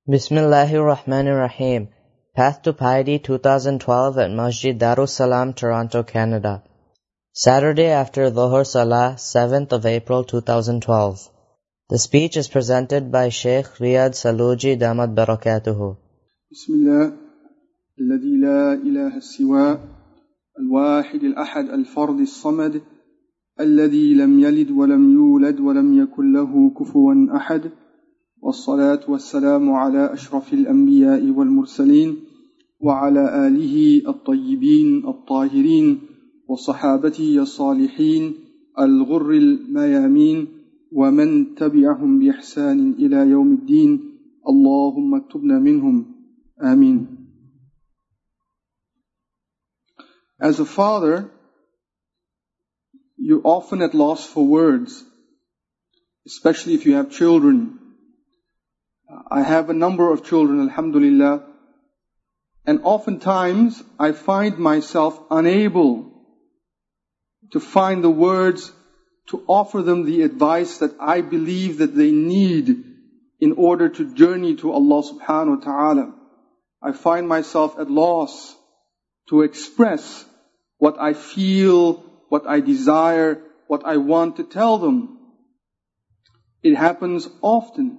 Bismillahirrahmanirrahim. Path to Piety 2012 at Masjid Darussalam, Toronto, Canada. Saturday after Dhuhr Salah, 7th of April 2012. The speech is presented by Sheikh Riyad Saluji Damat Barakatuhu. Bismillah, الذي لا إله سواه الواحد الأحد الفرد الصمد الذي لم يلد ولم يولد ولم يكن له كفوا أحد والصلاة والسلام على أشرف الأنبياء والمرسلين وعلى آله الطيبين الطاهرين وصحابته الصالحين الغر الميامين ومن تبعهم بإحسان إلى يوم الدين اللهم اكتبنا منهم آمين. As a father, you're often at loss for words, especially if you have children. I have a number of children, alhamdulillah, and oftentimes I find myself unable to find the words to offer them the advice that I believe that they need in order to journey to Allah subhanahu wa ta'ala. I find myself at loss to express what I feel, what I desire, what I want to tell them. It happens often.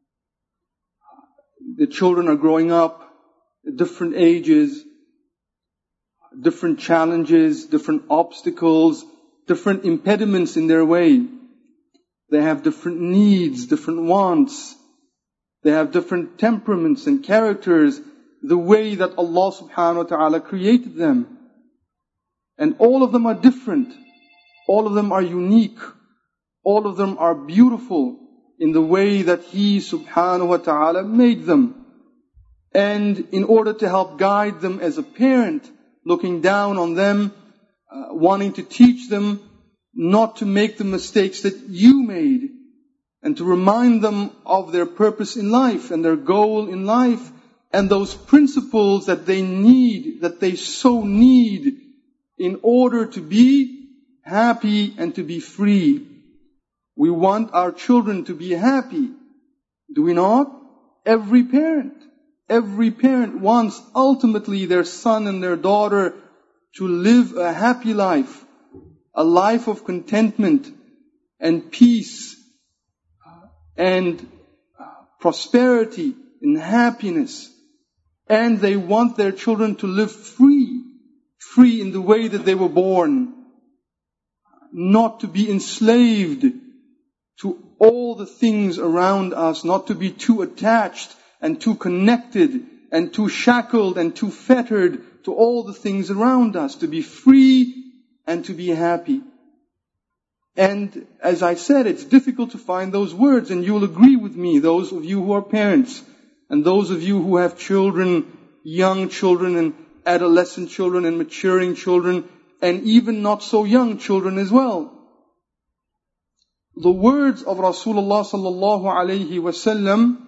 The children are growing up at different ages, different challenges, different obstacles, different impediments in their way. They have different needs, different wants. They have different temperaments and characters, the way that Allah subhanahu wa ta'ala created them. And all of them are different. All of them are unique. All of them are beautiful in the way that He subhanahu wa ta'ala made them. And in order to help guide them as a parent, looking down on them, wanting to teach them not to make the mistakes that you made, and to remind them of their purpose in life and their goal in life, and those principles that they need, that they so need in order to be happy and to be free. We want our children to be happy, do we not? Every parent wants ultimately their son and their daughter to live a happy life, a life of contentment and peace and prosperity and happiness. And they want their children to live free in the way that they were born, not to be enslaved to all the things around us, not to be too attached and too connected and too shackled and too fettered to all the things around us, to be free and to be happy. And as I said, it's difficult to find those words, and you'll agree with me, those of you who are parents, and those of you who have children, young children and adolescent children and maturing children, and even not so young children as well. The words of Rasulullah sallallahu alayhi wasallam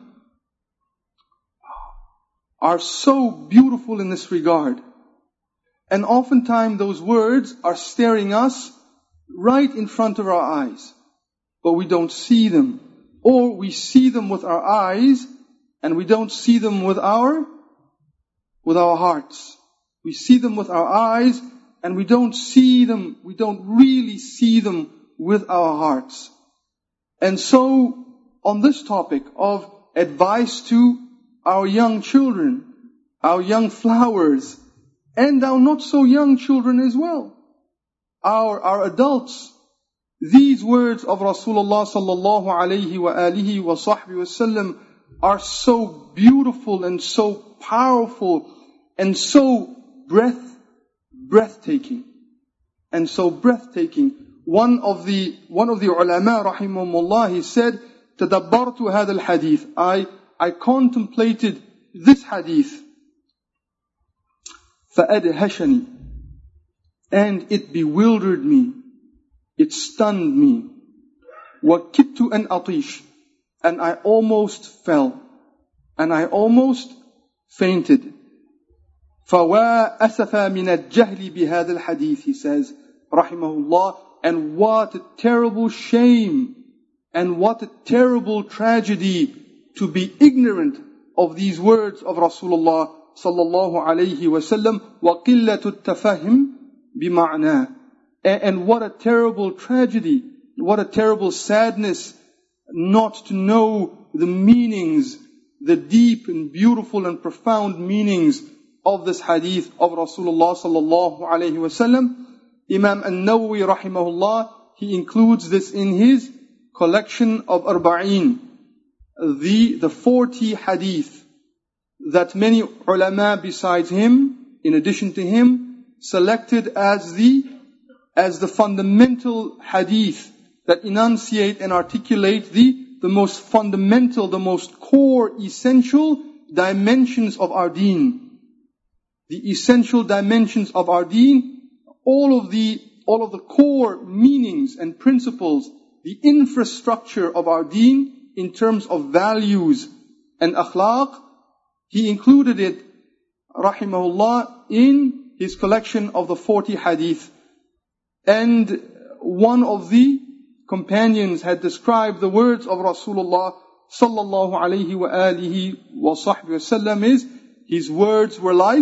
are so beautiful in this regard. And oftentimes those words are staring us right in front of our eyes, but we don't see them. Or we see them with our eyes and we don't see them with our hearts. We see them with our eyes and we don't really see them with our hearts. And so, on this topic of advice to our young children, our young flowers, and our not so young children as well, our adults, these words of Rasulullah sallallahu alayhi wa alihi wa sahbihi wasallam are so beautiful and so powerful and so breathtaking. And so breathtaking. One of the ulama rahimahumullah, he said, تدبرت هذا الحديث. I contemplated this hadith. فأدهشني. And it bewildered me. It stunned me. وكدت أن أطيش. And I almost fell. And I almost fainted. فوا أسفا من الجهل بهذا الحديث, he says, rahimahullah. And what a terrible shame and what a terrible tragedy to be ignorant of these words of Rasulullah sallallahu alayhi wasallam, وَقِلَّةُ التَّفَهِّمِ بِمَعْنَى. And what a terrible tragedy, what a terrible sadness not to know the meanings, the deep and beautiful and profound meanings of this hadith of Rasulullah sallallahu alayhi wasallam. Imam An-Nawawi rahimahullah, he includes this in his collection of Arba'een, the 40 hadith that many ulama besides him, in addition to him, selected as the fundamental hadith that enunciate and articulate the most fundamental, the most core, essential dimensions of our deen. The essential dimensions of our deen, all of the core meanings and principles, the infrastructure of our deen in terms of values and akhlaq, he included it, rahimahullah, in his collection of the 40 hadith. And one of the companions had described the words of Rasulullah sallallahu alayhi wa alihi wa sahbihi wasallam is, his words were like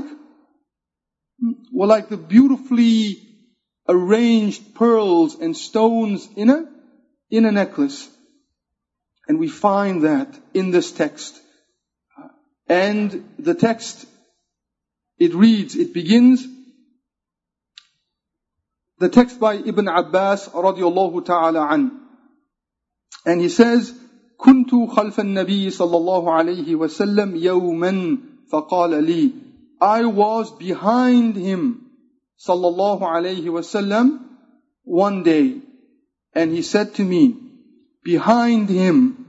the beautifully arranged pearls and stones in a necklace. And we find that in this text. And the text, it begins, the text by Ibn Abbas radiyallahu ta'ala an. And he says, كنت خلف النبي صلى الله عليه وسلم يوما فقال لي, I was behind him sallallahu alayhi wasallam one day, and he said to me, behind him,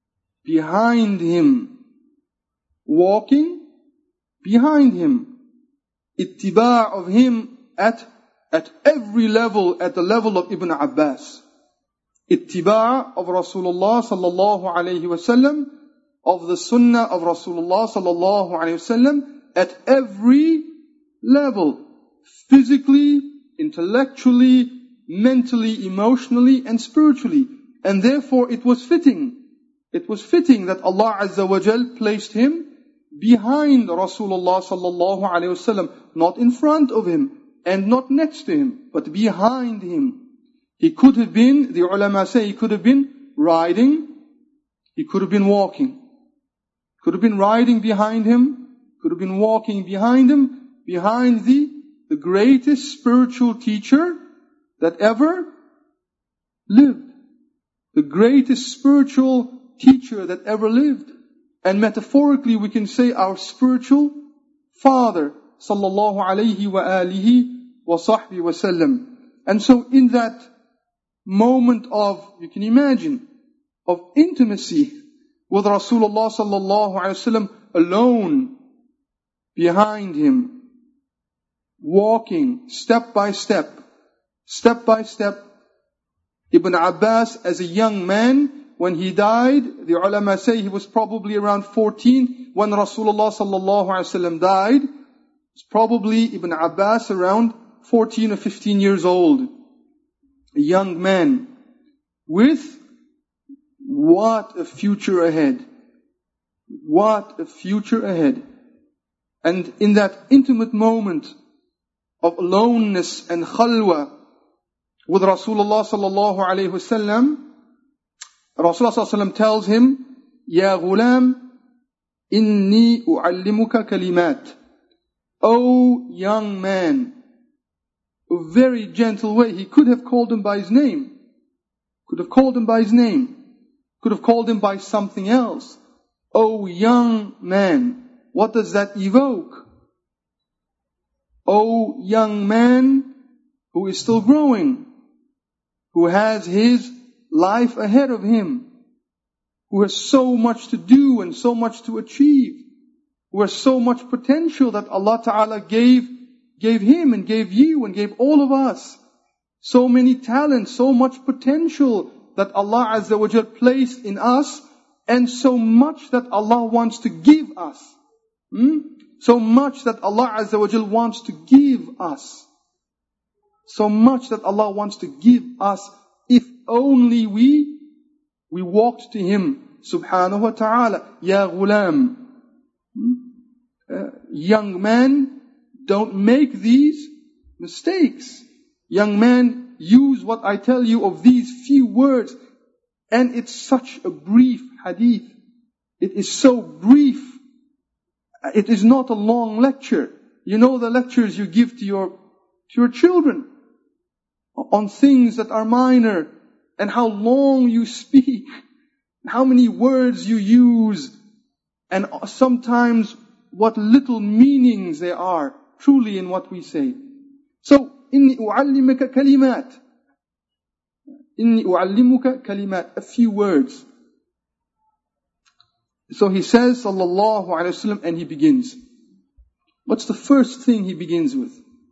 walking behind him, ittiba' of him at every level, at the level of Ibn Abbas. Ittiba' of Rasulullah sallallahu alayhi wasallam, of the sunnah of Rasulullah sallallahu alayhi wasallam, at every level, physically, intellectually, mentally, emotionally, and spiritually. And therefore it was fitting that Allah Azza wa Jal placed him behind Rasulullah sallallahu alayhi wasallam, not in front of him and not next to him, but behind him. He could have been, the ulama say, he could have been riding, he could have been walking, could have been riding behind him, could have been walking behind him, behind the greatest spiritual teacher that ever lived. The greatest spiritual teacher that ever lived. And metaphorically we can say our spiritual father, sallallahu alayhi wa alihi wa sahbihi wa sallam. And so in that moment of, you can imagine, of intimacy with Rasulullah sallallahu alayhi wa sallam alone, behind him, walking step by step, Ibn Abbas as a young man, when he died, the ulama say he was probably around 14 when Rasulullah sallallahu alaihi wasallam died. It's probably Ibn Abbas around 14 or 15 years old. A young man with what a future ahead. What a future ahead. And in that intimate moment of aloneness and khalwa with Rasulullah sallallahu alayhi wasallam, Rasulullah sallallahu alayhi wasallam tells him, Ya ghulam, inni u'allimuka kalimat. O young man, a very gentle way. He could have called him by his name. Could have called him by something else. O young man. What does that evoke? O young man who is still growing, who has his life ahead of him, who has so much to do and so much to achieve, who has so much potential that Allah Ta'ala gave him and gave you and gave all of us. So many talents, so much potential that Allah Azza wa Jal placed in us, and so much that Allah wants to give us. So much that Allah Azza wa Jal wants to give us. So much that Allah wants to give us, if only we walked to Him, subhanahu wa ta'ala. Ya ghulam, Young man, don't make these mistakes. Young man, use what I tell you of these few words. And it's such a brief hadith. It is so brief. It is not a long lecture. You know the lectures you give to your children on things that are minor, and how long you speak, how many words you use, and sometimes what little meanings there are truly in what we say. So, إِنِّي أُعَلِّمُكَ كَلِمَاتٍ. إِنِّي أُعَلِّمُكَ كَلِمَاتٍ. A few words. So he says, sallallahu alayhi wasallam, and he begins. What's the first thing he begins with?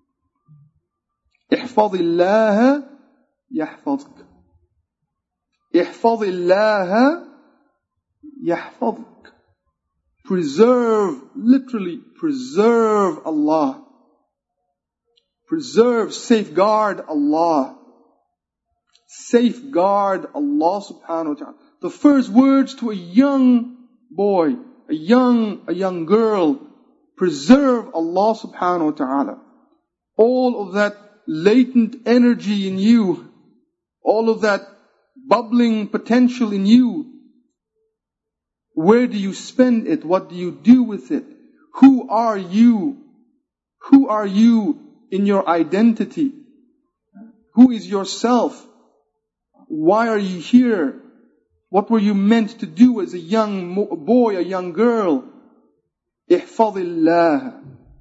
احفظ الله يحفظك. احفظ الله يحفظك. Preserve, literally preserve Allah. Preserve, safeguard Allah. Safeguard Allah subhanahu wa ta'ala. The first words to a young boy, a young girl, preserve Allah subhanahu wa ta'ala. All of that latent energy in you, all of that bubbling potential in you, where do you spend it? What do you do with it? Who are you? Who are you in your identity? Who is yourself? Why are you here? What were you meant to do as a young boy, a young girl? احفظ الله.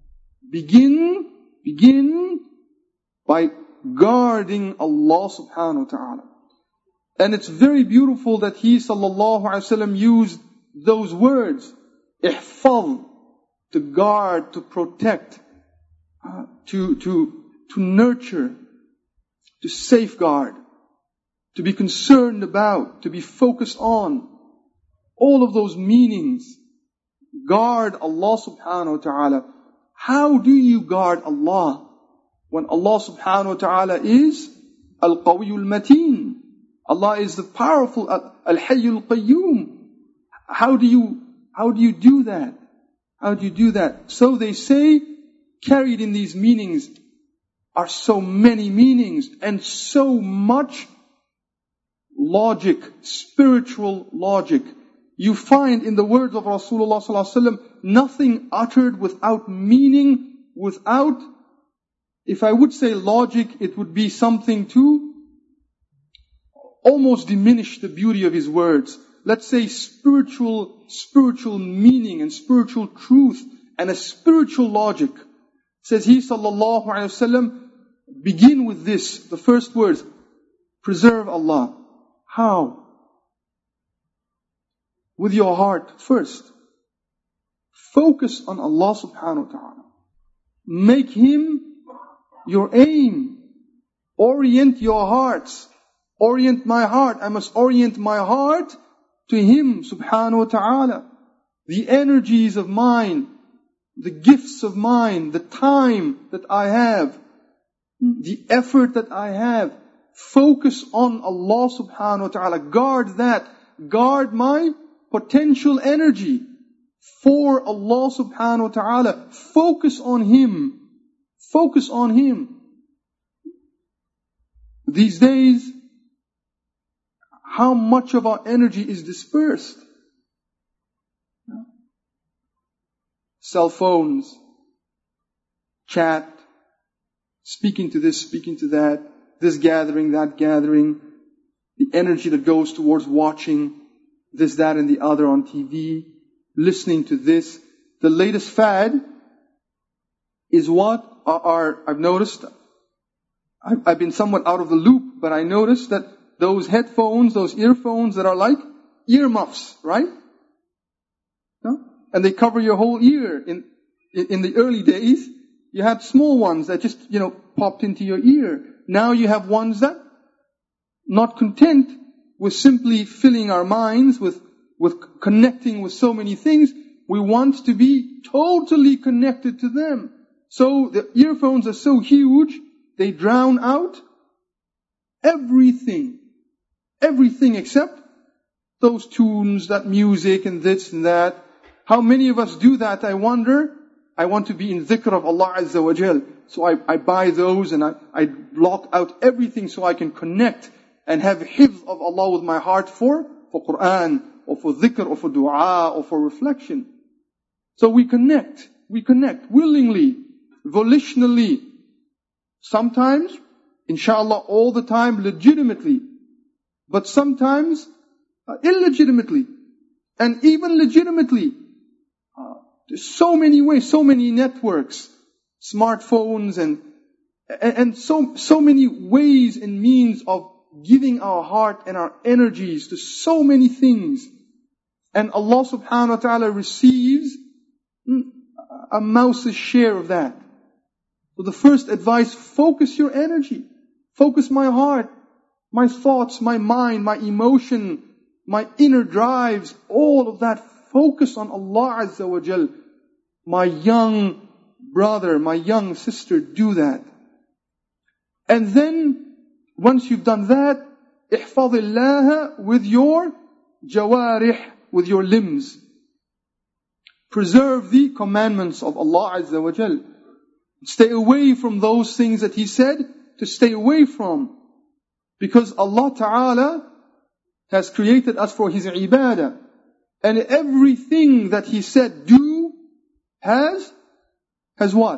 Begin by guarding Allah subhanahu wa ta'ala. And it's very beautiful that he sallallahu alayhi wa sallam used those words. احفظ, to guard, to protect, to nurture, to safeguard, to be concerned about, to be focused on. All of those meanings. Guard Allah subhanahu wa ta'ala. How do you guard Allah? When Allah subhanahu wa ta'ala is Al-Qawiyul Mateen. Allah is the powerful Al-Hayyul Qayyum. How do you do that? How do you do that? So they say, carried in these meanings are so many meanings and so much logic, spiritual logic. You find in the words of Rasulullah sallallahu alaihi wasallam nothing uttered without meaning, without, if I would say logic, it would be something to almost diminish the beauty of his words. Let's say spiritual meaning and spiritual truth and a spiritual logic. Says he sallallahu alaihi wasallam, begin with this, the first words, preserve Allah. How? With your heart first. Focus on Allah subhanahu wa ta'ala. Make Him your aim. Orient your hearts. Orient my heart. I must orient my heart to Him subhanahu wa ta'ala. The energies of mine, the gifts of mine, the time that I have, the effort that I have, focus on Allah subhanahu wa ta'ala. Guard that. Guard my potential energy for Allah subhanahu wa ta'ala. Focus on Him. Focus on Him. These days, how much of our energy is dispersed? Cell phones, chat, speaking to this, speaking to that, this gathering, that gathering, the energy that goes towards watching this, that, and the other on TV, listening to this. The latest fad is what I've noticed. I've been somewhat out of the loop, but I noticed that those headphones, those earphones that are like earmuffs, right? No? And they cover your whole ear. In the early days, you had small ones that just, popped into your ear. Now you have ones that, not content with simply filling our minds with connecting with so many things, we want to be totally connected to them. So the earphones are so huge, they drown out everything. Everything except those tunes, that music and this and that. How many of us do that, I wonder? I want to be in dhikr of Allah Azza wa Jal. So I buy those and I block out everything so I can connect and have hifz of Allah with my heart for Quran, or for dhikr, or for dua, or for reflection. So we connect willingly, volitionally. Sometimes, inshallah, all the time, legitimately. But sometimes, illegitimately. And even legitimately. There's so many ways, so many networks, smartphones, and so many ways and means of giving our heart and our energies to so many things. And Allah subhanahu wa ta'ala receives a mouse's share of that. So the first advice, focus your energy. Focus my heart, my thoughts, my mind, my emotion, my inner drives, all of that. Focus on Allah Azza wa Jal. My young brother, my young sister, do that. And then, once you've done that, ihfadillah with your jawarih, with your limbs. Preserve the commandments of Allah Azza wa Jal. Stay away from those things that He said to stay away from. Because Allah Ta'ala has created us for His ibadah. And everything that He said do has what?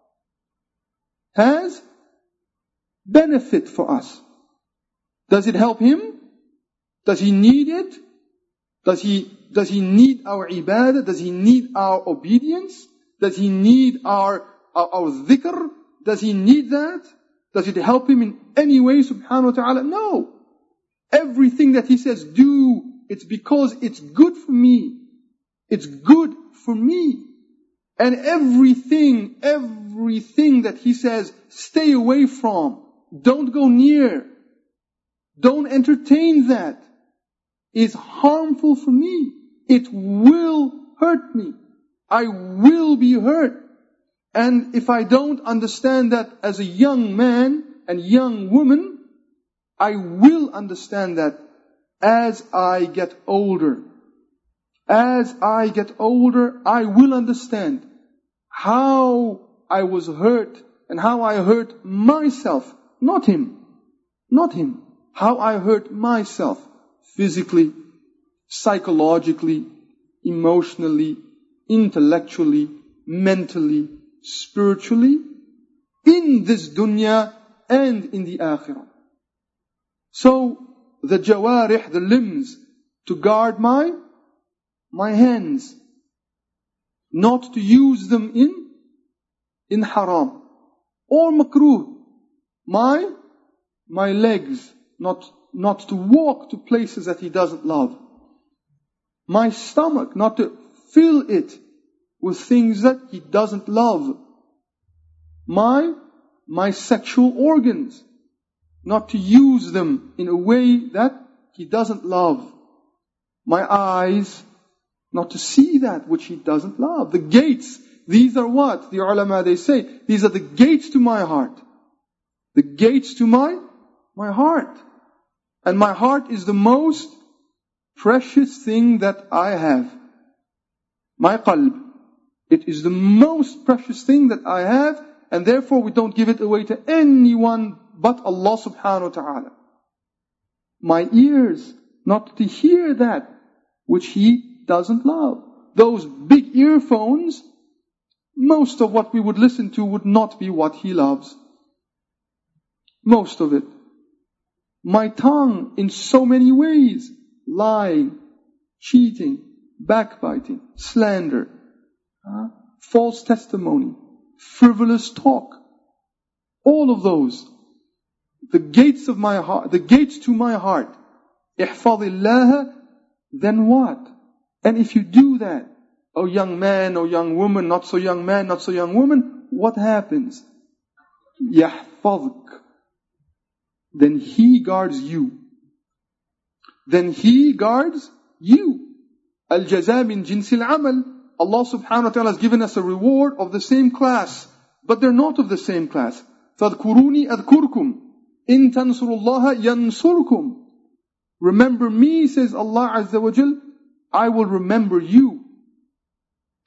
Has benefit for us. Does it help Him? Does He need it? Does He need our ibadah? Does He need our obedience? Does He need our dhikr? Does He need that? Does it help Him in any way, subhanahu wa ta'ala? No. Everything that He says do, it's because it's good for me. It's good for me. And everything that He says, stay away from. Don't go near. Don't entertain that. Is harmful for me. It will hurt me. I will be hurt. And if I don't understand that as a young man and young woman, I will understand that as I get older. As I get older, I will understand how I was hurt and how I hurt myself. Not him. Not him. How I hurt myself. Physically, psychologically, emotionally, intellectually, mentally, spiritually, in this dunya and in the akhirah. So, the jawarih, the limbs, to guard my hands, not to use them in haram or makruh. My legs, not to walk to places that He doesn't love. My stomach, not to fill it with things that He doesn't love. My sexual organs, not to use them in a way that He doesn't love. My eyes, not to see that which He doesn't love. The gates, these are what? The ulama, they say, these are the gates to my heart. The gates to my heart. And my heart is the most precious thing that I have. My qalb. It is the most precious thing that I have, and therefore we don't give it away to anyone but Allah subhanahu wa ta'ala. My ears, not to hear that which He doesn't love. Those big earphones, most of what we would listen to would not be what He loves. Most of it. My tongue in so many ways. Lying, cheating, backbiting, slander, false testimony, frivolous talk. All of those. The gates of my heart, the gates to my heart. Ihfadillah, then what? And if you do that, oh young man, oh young woman, not so young man, not so young woman, what happens? Yahfadk. Then He guards you. Then He guards you. Al-jaza min jinsil amal. Allah subhanahu wa ta'ala has given us a reward of the same class. But they're not of the same class. فَاذْكُرُونِي أَذْكُرْكُمْ إِن تَنْصُرُ اللَّهَ يَنْصُرْكُمْ. Remember me, says Allah Azza wa Jal, I will remember you.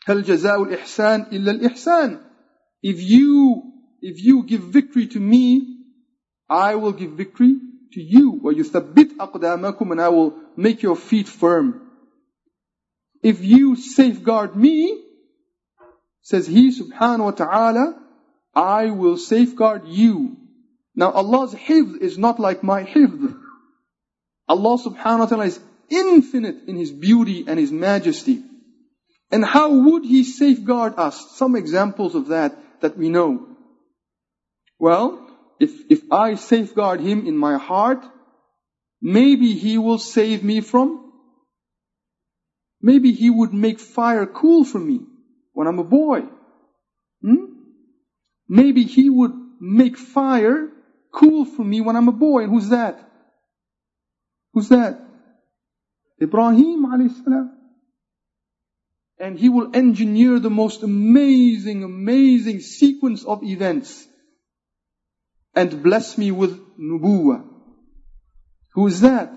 هل جزاء الإحسان إلا الإحسان. If you give victory to me, I will give victory to you. وَيُثَبِّتْ أَقْدَامَكُمْ, and I will make your feet firm. If you safeguard me, says He subhanahu wa ta'ala, I will safeguard you. Now Allah's hifz is not like my hifz. Allah subhanahu wa ta'ala is infinite in His beauty and His majesty. And how would He safeguard us? Some examples of that we know. Well, if I safeguard Him in my heart, maybe He will save me from, maybe He would make fire cool for me when I'm a boy. Maybe He would make fire cool for me when I'm a boy. And who's that? Who's that? Ibrahim alayhi salam. And He will engineer the most amazing sequence of events and bless me with nubuwah. Who is that?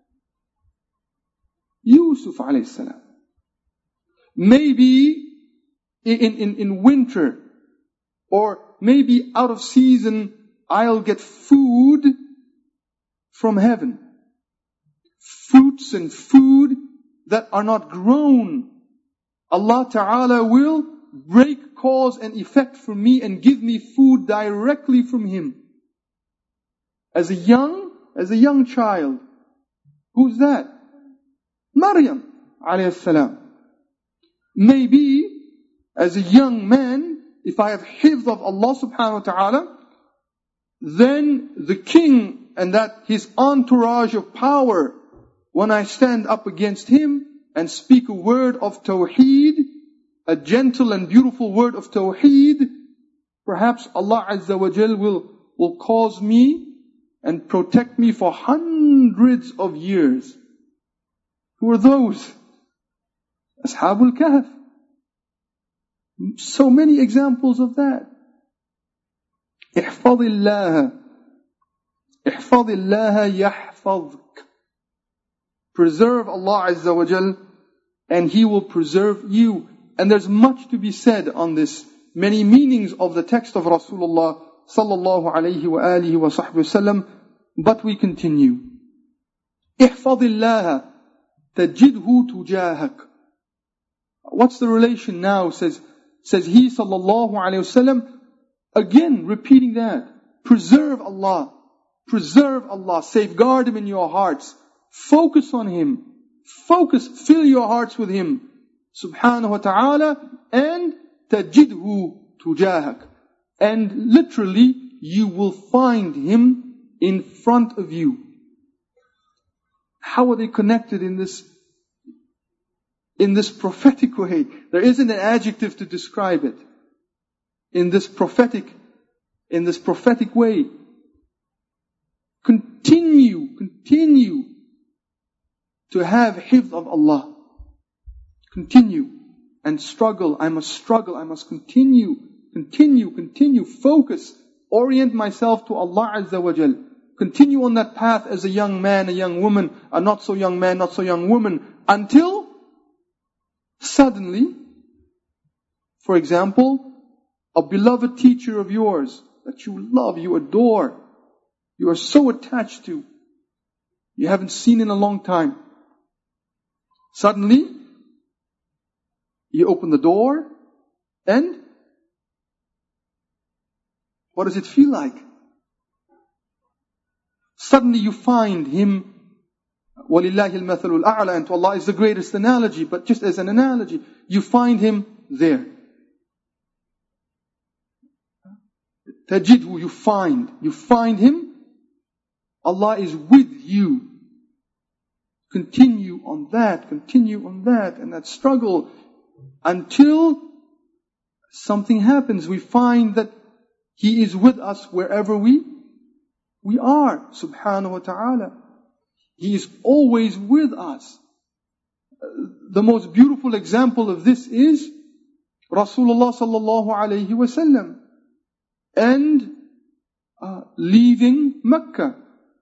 Yusuf alayhi salam. Maybe in winter, or maybe out of season, I'll get food from heaven. Fruits and food that are not grown. Allah Ta'ala will break cause and effect for me and give me food directly from Him. As a young child. Who's that? Maryam alayhi salam. Maybe as a young man, if I have hifz of Allah subhanahu wa ta'ala, then the king and that his entourage of power, when I stand up against him and speak a word of tawheed, a gentle and beautiful word of tawheed, perhaps Allah Azza wa Jal will cause me and protect me for hundreds of years. Who are those? Ashabul Kahf. So many examples of that. احفظ الله يحفظك. Preserve Allah Azza wa Jal and He will preserve you. And there's much to be said on this. Many meanings of the text of Rasulullah sallallahu alayhi wa alihi wa sahbihi wasallam. But we continue. احفظ الله تجده تجاهك. What's the relation now? Says He sallallahu alayhi wasallam, again repeating that. Preserve Allah. Preserve Allah. Safeguard Him in your hearts. Focus on Him. Fill your hearts with Him. Subhanahu wa ta'ala. And tajidhu tujahak. And literally, you will find Him in front of you. How are they connected in this prophetic way? There isn't an adjective to describe it. In this prophetic way. Continue to have hifz of Allah. Continue and struggle. I must continue. Focus. Orient myself to Allah Azza wa Jal. Continue on that path as a young man, a young woman, a not so young man, not so young woman, until suddenly, for example, a beloved teacher of yours that you love, you adore, you are so attached to, you haven't seen in a long time. Suddenly, you open the door and what does it feel like? Suddenly you find him, وَلِلَّهِ الْمَثَلُ الْأَعْلَى, and to Allah is the greatest analogy, but just as an analogy, you find him there. Tajidhu, you find him. Allah is with you. Continue on that, and that struggle until something happens. We find that He is with us wherever we are, subhanahu wa ta'ala. He is always with us. The most beautiful example of this is Rasulullah sallallahu alayhi wasallam and leaving Mecca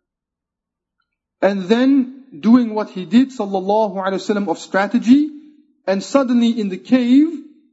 and then doing what he did sallallahu alayhi wasallam of strategy, and suddenly in the cave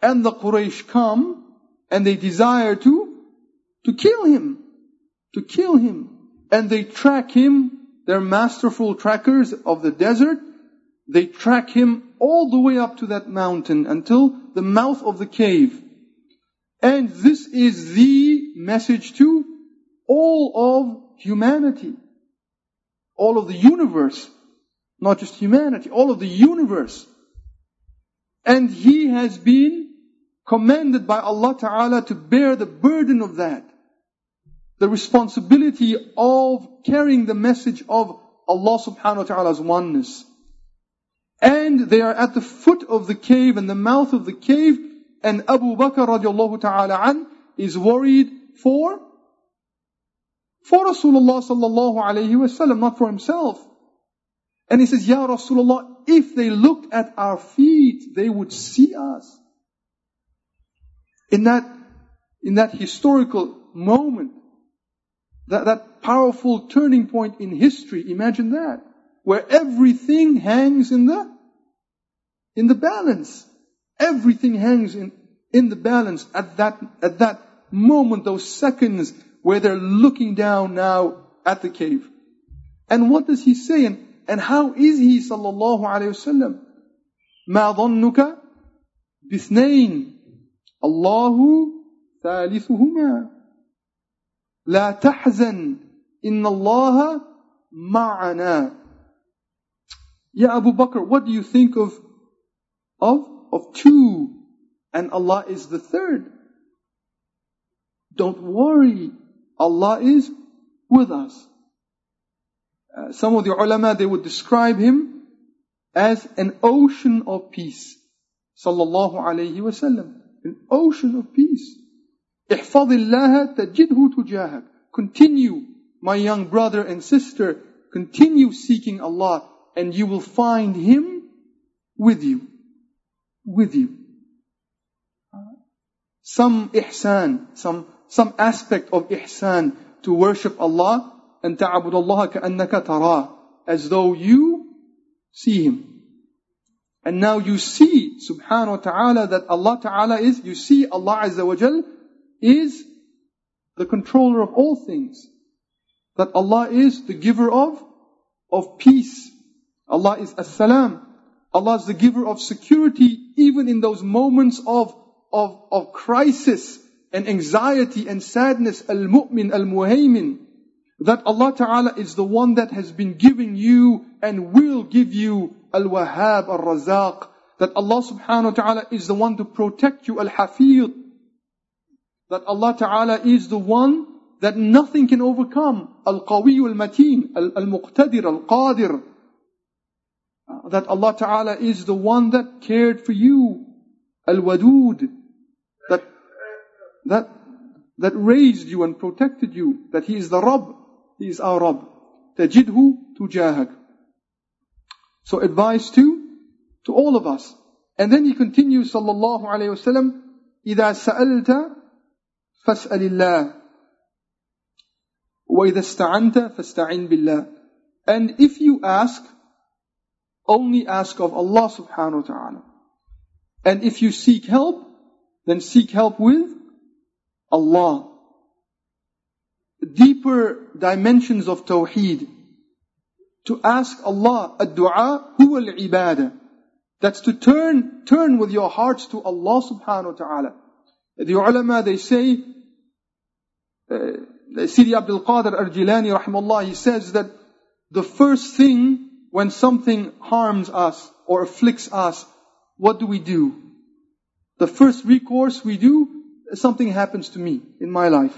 and the Quraysh come and they desire to kill him. To kill him. And they track him. They're masterful trackers of the desert. They track him all the way up to that mountain until the mouth of the cave. And this is the message to all of humanity. All of the universe. Not just humanity, all of the universe. And he has been commanded by Allah Ta'ala to bear the burden of that. The responsibility of carrying the message of Allah Subhanahu wa Ta'ala's oneness. And they are at the foot of the cave and the mouth of the cave, and Abu Bakr radiallahu ta'ala an is worried for Rasulullah sallallahu alayhi wa sallam, not for himself. And he says, Ya Rasulullah, if they looked at our feet, they would see us. In that historical moment, that powerful turning point in history, imagine that, where everything hangs in the balance. Everything hangs in the balance at that moment, those seconds where they're looking down now at the cave. And what does he say? And how is he sallallahu alayhi wasallam? مَا ظَنُّكَ بِاثْنَيْنِ اللَّهُ ثَالِثُهُمَا لَا تَحْزَنْ إِنَّ اللَّهَ مَعَنَا. Ya Abu Bakr, what do you think of two, and Allah is the third? Don't worry, Allah is with us. Some of the ulama, they would describe him as an ocean of peace. Sallallahu alayhi wa sallam. An ocean of peace. احفظ الله تجده تجاهك. Continue, my young brother and sister, continue seeking Allah, and you will find Him with you. With you. Some ihsan, some aspect of ihsan to worship Allah, and ta'abud Allah ka'annaka tarah, as though you see Him. And now you see, subhanahu wa ta'ala, that Allah ta'ala is, you see Allah Azza wa Jal is the controller of all things. That Allah is the giver of peace. Allah is as-salam. Allah is the giver of security, even in those moments of crisis and anxiety and sadness. Al-Mu'min, Al-Muhaymin. That Allah Ta'ala is the one that has been giving you and will give you Al-Wahhab, Al-Razaq. That Allah Subhanahu wa Ta'ala is the one to protect you, Al-Hafid. That Allah Ta'ala is the one that nothing can overcome, Al-Qawi Al-Mateen, Al-Muqtadir, Al-Qadir. That Allah Ta'ala is the one that cared for you, Al-Wadud. That raised you and protected you. That He is the Rabb. He is our Rabb. Tajidhu tujahak. So advice to all of us. And then he continues, sallallahu alayhi wa sallam, إِذَا سَأَلْتَ فَاسْأَلِ اللَّهِ وَإِذَا اسْتَعَنْتَ فَاسْتَعِنْ بِاللَّهِ. And if you ask, only ask of Allah subhanahu wa ta'ala. And if you seek help, then seek help with Allah. Deeper dimensions of Tawheed. To ask Allah, ad-du'a huwa al-ibadah. That's to turn with your hearts to Allah subhanahu wa ta'ala. The ulama, they say, Sidi Abdul Qadir Al-Jilani rahimahullah, he says that the first thing when something harms us or afflicts us, what do? The first recourse we do, something happens to me in my life.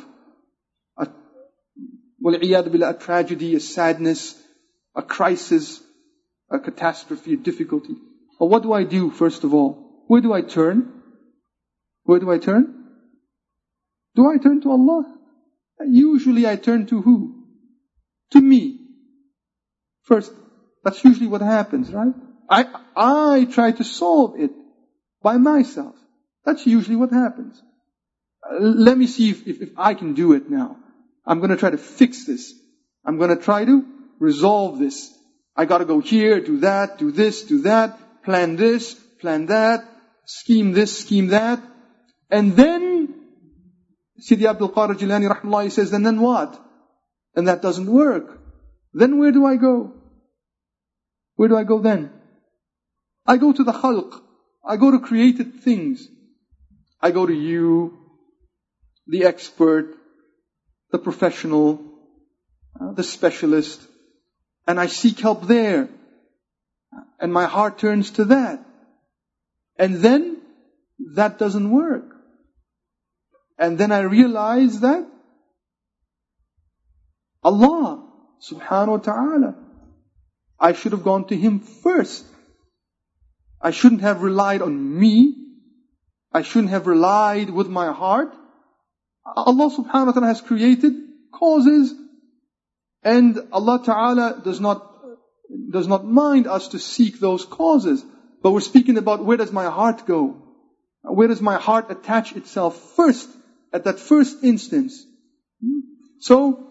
A tragedy, a sadness, a crisis, a catastrophe, a difficulty. But what do I do first of all? Where do I turn? Where do I turn? Do I turn to Allah? Usually I turn to who? To me. First, that's usually what happens, right? I try to solve it by myself. That's usually what happens. Let me see if I can do it now. I'm going to try to fix this. I'm going to try to resolve this. I got to go here, do that, do this, do that, plan this, plan that, scheme this, scheme that. And then, Sidi Abdul Qadir Jilani rahmatullahi says, and then what? And that doesn't work. Then where do I go? Where do I go then? I go to the khalq. I go to created things. I go to you, the expert, the professional, the specialist, and I seek help there. And my heart turns to that. And then, that doesn't work. And then I realize that Allah subhanahu wa ta'ala, I should have gone to Him first. I shouldn't have relied on me. I shouldn't have relied with my heart. Allah subhanahu wa ta'ala has created causes, and Allah ta'ala does not mind us to seek those causes. But we're speaking about, where does my heart go? Where does my heart attach itself first, at that first instance? So,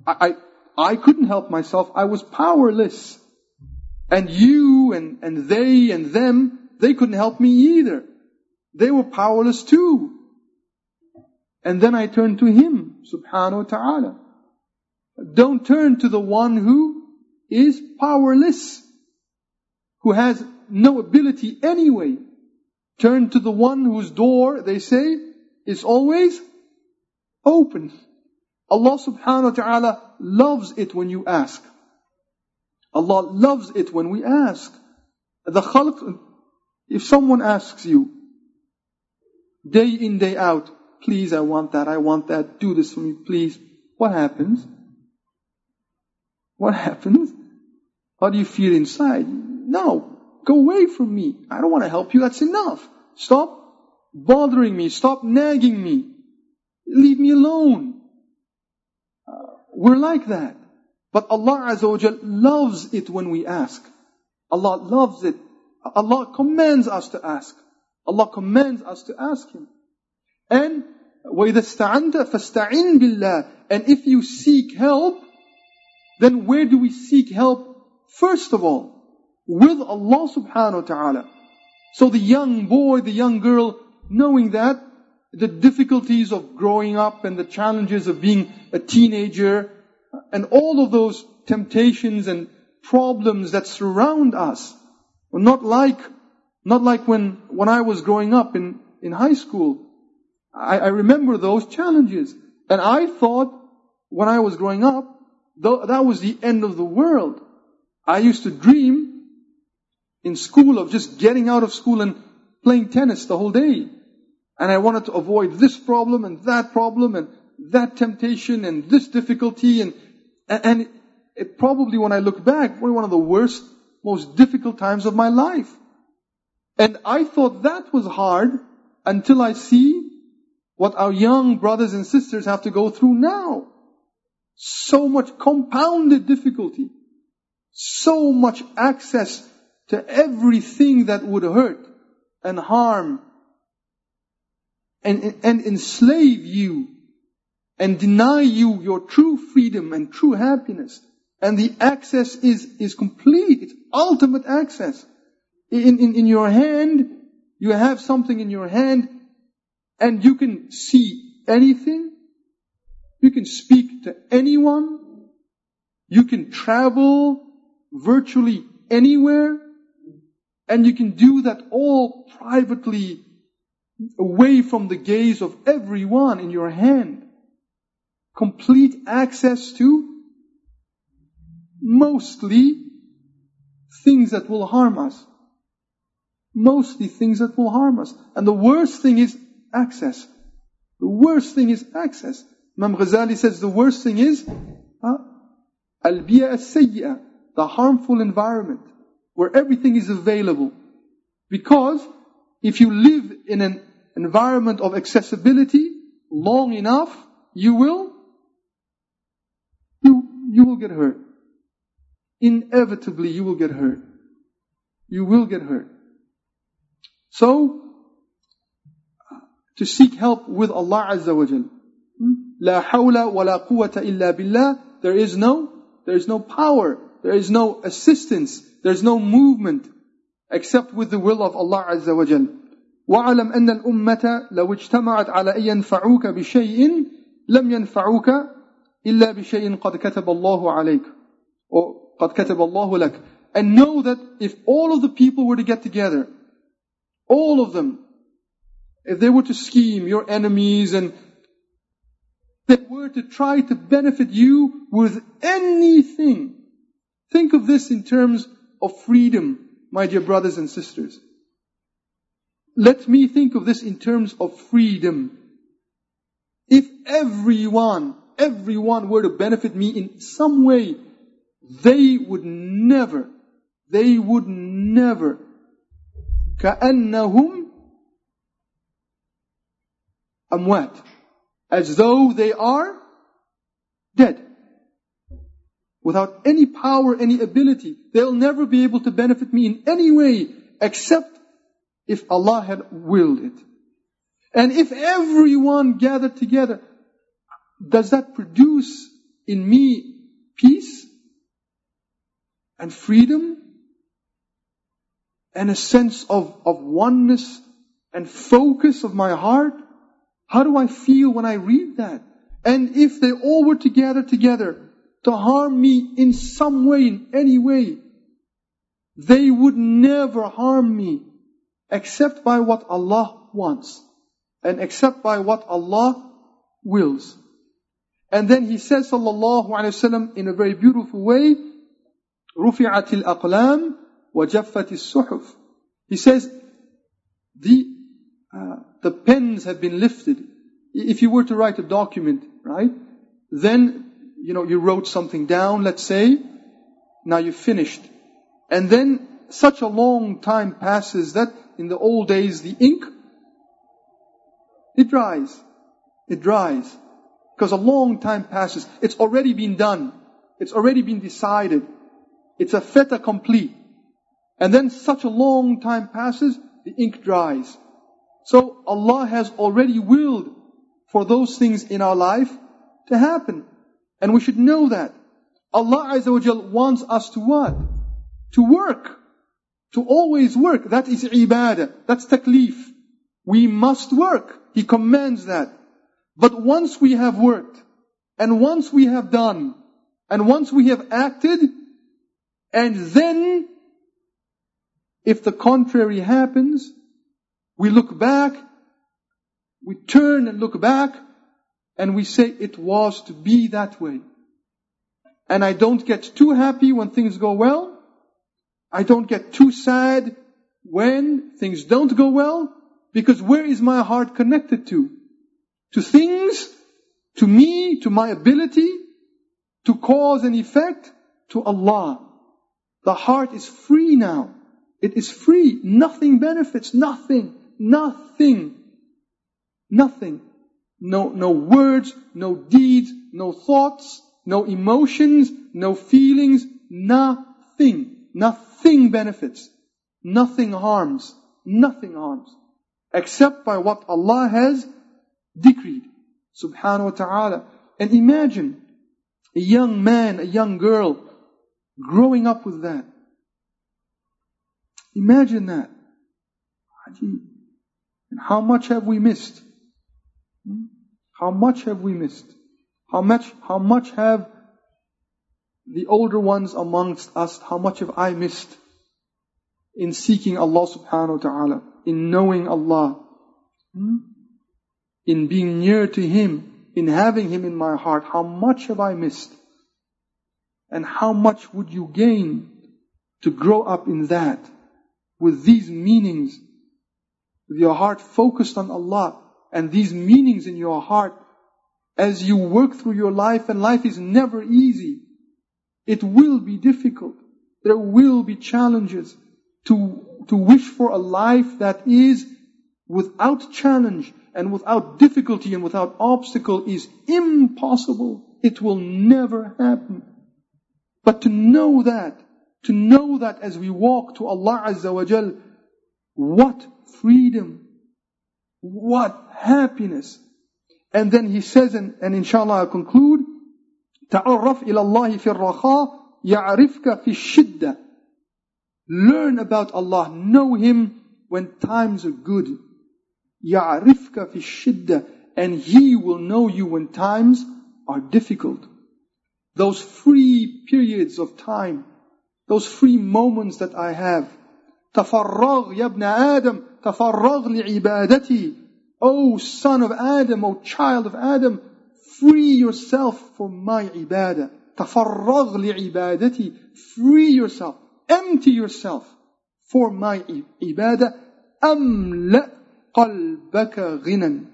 I couldn't help myself. I was powerless. And you and they and them, they couldn't help me either. They were powerless too. And then I turned to Him, subhanahu wa ta'ala. Don't turn to the one who is powerless, who has no ability anyway. Turn to the one whose door, they say, is always open. Allah subhanahu wa ta'ala loves it when you ask. Allah loves it when we ask. The khalq, if someone asks you, day in, day out, please, I want that, do this for me, please. What happens? What happens? How do you feel inside? No, go away from me. I don't want to help you, that's enough. Stop bothering me, stop nagging me. Leave me alone. We're like that. But Allah Azza wa Jal loves it when we ask. Allah loves it. Allah commands us to ask. Allah commands us to ask Him. And وَإِذَا اسْتَعَنْتَ فَاسْتَعِنْ بِاللَّهِ. And if you seek help, then where do we seek help? First of all, with Allah subhanahu wa ta'ala. So the young boy, the young girl, knowing that, the difficulties of growing up and the challenges of being a teenager, and all of those temptations and problems that surround us. Not like when I was growing up in high school. I remember those challenges. And I thought, when I was growing up, that was the end of the world. I used to dream in school of just getting out of school and playing tennis the whole day. And I wanted to avoid this problem and that temptation and this difficulty. And it probably, when I look back, was one of the worst, most difficult times of my life. And I thought that was hard until I see what our young brothers and sisters have to go through now. So much compounded difficulty. So much access to everything that would hurt and harm and enslave you and deny you your true freedom and true happiness. And the access is complete. It's ultimate access. In your hand, you have something in your hand, and you can see anything. You can speak to anyone. You can travel virtually anywhere. And you can do that all privately, away from the gaze of everyone, in your hand. Complete access to mostly things that will harm us. Mostly things that will harm us. And the worst thing is access. The worst thing is access. Imam Ghazali says the worst thing is al-biya as-sayyi'ah, the harmful environment where everything is available. Because if you live in an environment of accessibility long enough, you will get hurt. Inevitably, you will get hurt. You will get hurt. So, to seek help with Allah Azza wa Jal. La hawla wa la quwwata illa billah. There is no power. There is no assistance. There is no movement except with the will of Allah Azza wa Jal. وَعَلَمْ أَنَّ الْأُمَّةَ لَوْ اجْتَمَعَتْ عَلَى أَن يَنْفَعُوكَ بِشَيْءٍ لَمْ يَنْفَعُوكَ إِلَّا بِشَيْءٍ قَدْ كَتَبَ اللَّهُ عَلَيْكَ, or قَدْ كَتَبَ اللَّهُ لَكَ. And know that if all of the people were to get together, all of them, if they were to scheme, your enemies, and they were to try to benefit you with anything. Think of this in terms of freedom, my dear brothers and sisters. Let me think of this in terms of freedom. If everyone were to benefit me in some way, they would never, كَأَنَّهُمْ أَمْوَاتٍ, as though they are dead. Without any power, any ability. They'll never be able to benefit me in any way except if Allah had willed it. And if everyone gathered together, does that produce in me peace and freedom and a sense of oneness and focus of my heart? How do I feel when I read that? And if they all were to gather together to harm me in some way, in any way, they would never harm me except by what Allah wants and except by what Allah wills. And then he says, sallallahu alaihi wasallam, in a very beautiful way, رُفِعَتِ الْأَقْلَامِ وَجَفَّتِ السُّحُفِ. He says, the pens have been lifted. If you were to write a document, right? Then, you wrote something down, let's say. Now you've finished. And then such a long time passes that in the old days the ink, it dries. It dries. Because a long time passes. It's already been done. It's already been decided. It's a fait accompli. And then such a long time passes, the ink dries. So Allah has already willed for those things in our life to happen. And we should know that. Allah Azza wa Jal wants us to what? To work. To always work. That is ibadah. That's taklif. We must work. He commands that. But once we have worked, and once we have done, and once we have acted, and then, if the contrary happens, we look back, we turn and look back, and we say it was to be that way. And I don't get too happy when things go well. I don't get too sad when things don't go well. Because where is my heart connected to? To things, to me, to my ability, to cause and effect, to Allah. The heart is free now. It is free. Nothing benefits. Nothing. No words, no deeds, no thoughts, no emotions, no feelings. Nothing benefits. Nothing harms. Except by what Allah has decreed. Subhanahu wa ta'ala. And imagine a young man, a young girl growing up with that. Imagine that. And how much have we missed? How much have we missed? How much have the older ones amongst us, how much have I missed in seeking Allah subhanahu wa ta'ala, in knowing Allah, in being near to Him, in having Him in my heart? How much have I missed? And how much would you gain to grow up in that, with these meanings, with your heart focused on Allah, and these meanings in your heart as you work through your life? And life is never easy. It will be difficult. There will be challenges. To wish for a life that is without challenge and without difficulty and without obstacle is impossible. It will never happen. But to know that as we walk to Allah Azza wa Jal, what freedom, what happiness. And then he says, and inshallah I'll conclude, تَعَرَّفْ إِلَى اللَّهِ فِي الرَّخَاءِ يَعْرِفْكَ فِي الشِّدَّةِ. Learn about Allah, know Him when times are good. يَعْرِفْكَ فِي الشِّدَّةِ, and He will know you when times are difficult. Those free periods of time, those free moments that I have. تَفَرَّغْ يَا ابْنَ آدَمْ تَفَرَّغْ لِعِبَادَتِي. O son of Adam, O child of Adam, free yourself for my ibadah. تَفَرَّغْ لِعِبَادَتِي. Free yourself, empty yourself for my ibadah. أَمْلَأْ قَلْبَكَ غِنًا.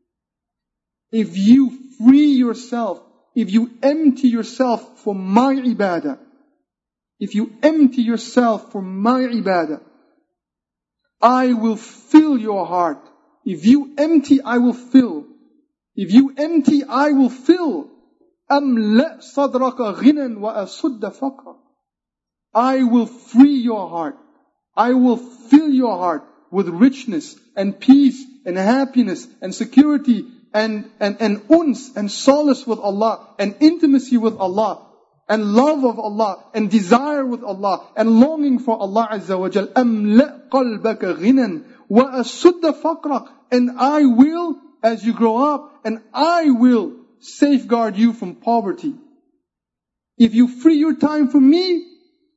If you free yourself, if you empty yourself for my ibadah, if you empty yourself for my ibadah, I will fill your heart. If you empty, I will fill. If you empty, I will fill. أَمْلَأْ صَدْرَكَ غِنًا وَأَسُدَّ فَقْرًا. I will free your heart. I will fill your heart with richness and peace and happiness and security and uns and solace with Allah and intimacy with Allah and love of Allah and desire with Allah and longing for Allah Azza wa Jal. أَمْلَأْ قَلْبَكَ غِنًا وَأَسُدَّ فَقْرًا. And I will, as you grow up, and I will safeguard you from poverty. If you free your time for me,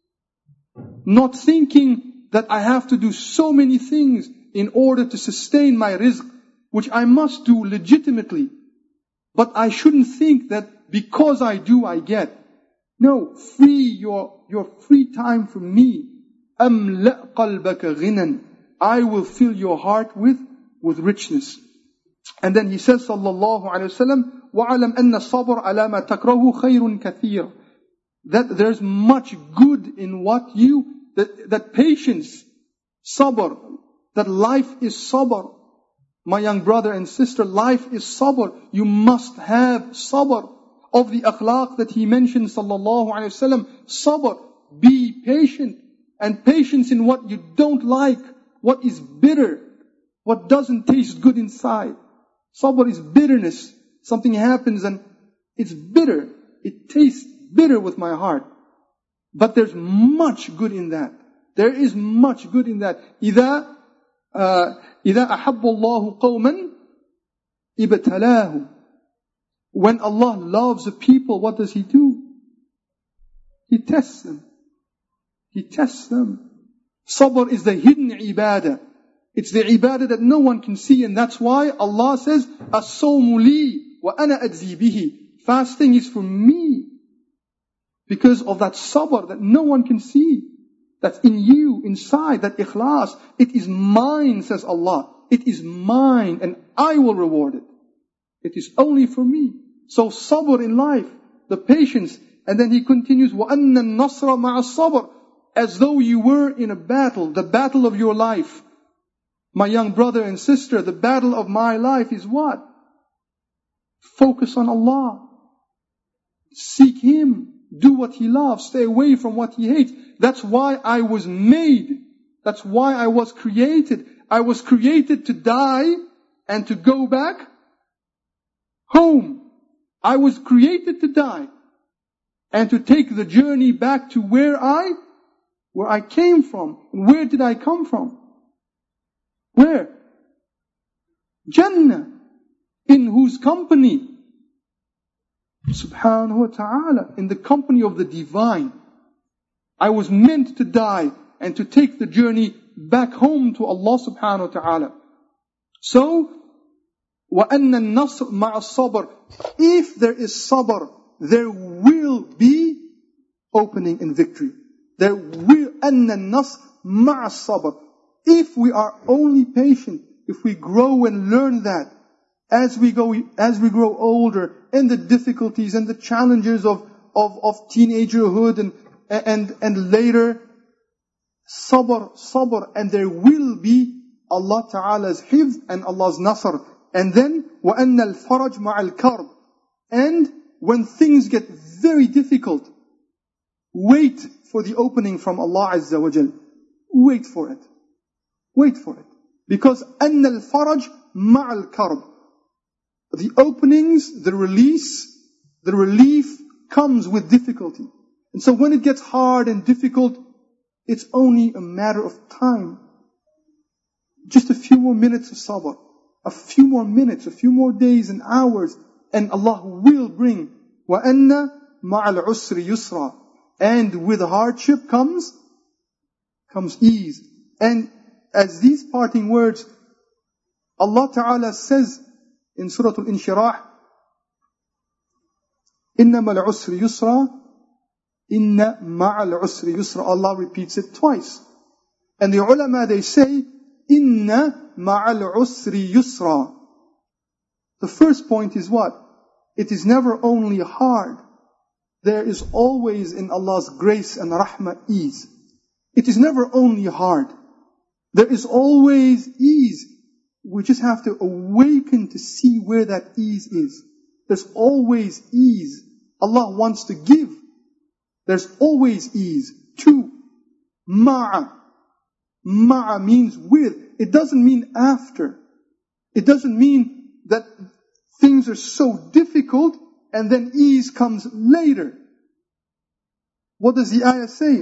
not thinking that I have to do so many things in order to sustain my rizq, which I must do legitimately. But I shouldn't think that because I do, I get. No, free your free time for me. أَمْلَأْ قَلْبَكَ غِنًا. I will fill your heart with richness. And then he says, sallallahu alayhi wa sallam, وَعَلَمْ أَنَّ الصَّبْرَ عَلَى مَا تَكْرَهُ خَيْرٌ كَثِيرٌ. That there's much good in what that patience, sabr, that life is sabr. My young brother and sister, life is sabr. You must have sabr. Of the akhlaq that he mentioned, sallallahu alayhi wa sallam, sabr, be patient. And patience in what you don't like, what is bitter, what doesn't taste good inside. Sabr is bitterness. Something happens and it's bitter. It tastes bitter with my heart. But there's much good in that. There is much good in that. إِذَا أَحَبَّ اللَّهُ قَوْمًا إِبْتَلَاهُ. When Allah loves a people, what does He do? He tests them. He tests them. Sabr is the hidden ibadah. It's the ibadah that no one can see, and that's why Allah says, "As-sawmu li wa ana ajzi bihi." Fasting is for me. Because of that sabr that no one can see. That's in you, inside, that ikhlas. It is mine, says Allah. It is mine, and I will reward it. It is only for me. So sabr in life, the patience. And then he continues, وَأَنَّ النَّصْرَ مَعَ الصَّبْرِ. As though you were in a battle, the battle of your life. My young brother and sister, the battle of my life is what? Focus on Allah. Seek Him. Do what He loves. Stay away from what He hates. That's why I was made. That's why I was created. I was created to die and to go back home. I was created to die and to take the journey back to where I came from. And where did I come from? Where? Jannah. In whose company? Subhanahu wa ta'ala. In the company of the divine. I was meant to die and to take the journey back home to Allah subhanahu wa ta'ala. So, وَأَنَّ النَّصْرَ مَعَ الصَّبْرِ. If there is sabr, there will be opening and victory. There will, أَنَّ النَّصْرَ مَعَ الصَّبْرِ. If we are only patient, if we grow and learn that, as we grow older, and the difficulties and the challenges of teenagerhood and later, sabr, and there will be Allah Ta'ala's hifz and Allah's nasr. And then, وَأَنَّ الْفَرَجْ مَعَ الْكَرْبِ. And when things get very difficult, wait for the opening from Allah Azza wa Jal. Wait for it. Wait for it. Because أَنَّ الْفَرَجْ مَعَ الْكَرْبِ. The openings, the relief comes with difficulty. And so when it gets hard and difficult, it's only a matter of time. Just a few more minutes of sabr. a few more minutes, a few more days and hours, and Allah will bring وَأَنَّ مَعَ الْعُسْرِ يُسْرًا. And with hardship comes ease. And as these parting words, Allah Ta'ala says in Surah Al-Inshirah, إِنَّمَا الْعُسْرِ يُسْرًا إِنَّ مَعَ الْعُسْرِ يُسْرًا. Allah repeats it twice. And the ulama, they say, إِنَّ مَعَ الْعُسْرِ يُسْرًا. The first point is what? It is never only hard. There is always in Allah's grace and rahmah ease. It is never only hard. There is always ease. We just have to awaken to see where that ease is. There's always ease. Allah wants to give. There's always ease. 2, ma'a. Ma'a means with. It doesn't mean after. It doesn't mean that things are so difficult and then ease comes later. What does the ayah say?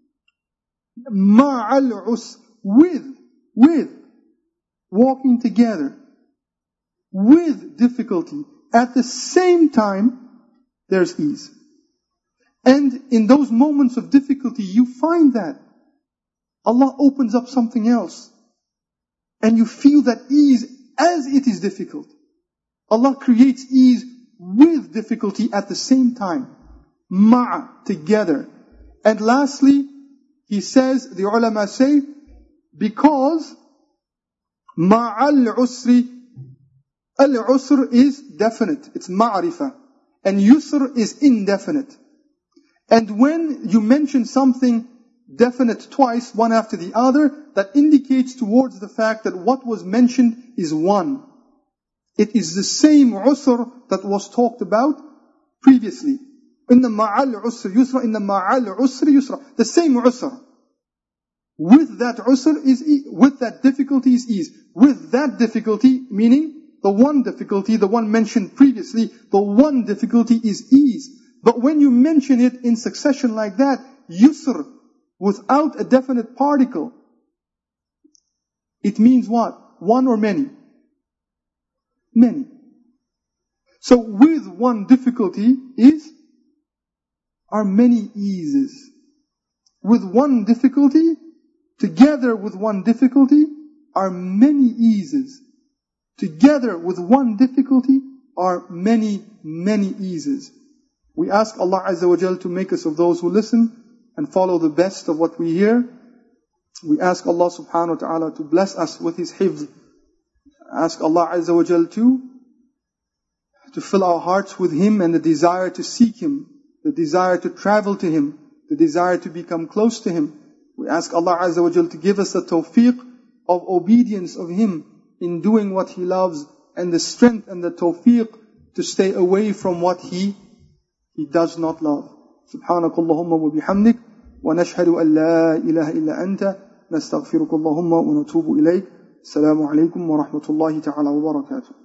Ma'al usr. With. Walking together. With difficulty. At the same time, there's ease. And in those moments of difficulty, you find that Allah opens up something else. And you feel that ease as it is difficult. Allah creates ease with difficulty at the same time. Ma'a, together. And lastly, he says, the ulama say, because ma'al usri, al-usr is definite. It's ma'rifah. And yusr is indefinite. And when you mention something definite twice, one after the other, that indicates towards the fact that what was mentioned is one. It is the same usr that was talked about previously. Inna ma'al usr yusra, inna ma'al usri yusra. The same usr. With that usr with that difficulty is ease. With that difficulty, meaning the one difficulty, the one mentioned previously, the one difficulty is ease. But when you mention it in succession like that, yusr, without a definite particle, it means what? One or many? Many. So with one difficulty are many eases. With one difficulty, together with one difficulty, are many eases. Together with one difficulty are many, many eases. We ask Allah Azza wa Jal to make us of those who listen and follow the best of what we hear. We ask Allah subhanahu wa ta'ala to bless us with His hifz. Ask Allah Azza wa Jal to fill our hearts with Him and the desire to seek Him, the desire to travel to Him, the desire to become close to Him. We ask Allah Azza wa Jal to give us the tawfiq of obedience of Him in doing what He loves, and the strength and the tawfiq to stay away from what He does not love. سبحانك اللهم وبحمدك ونشهد أن لا إله إلا أنت نستغفرك اللهم ونتوب إليك. السلام عليكم ورحمة الله تعالى وبركاته.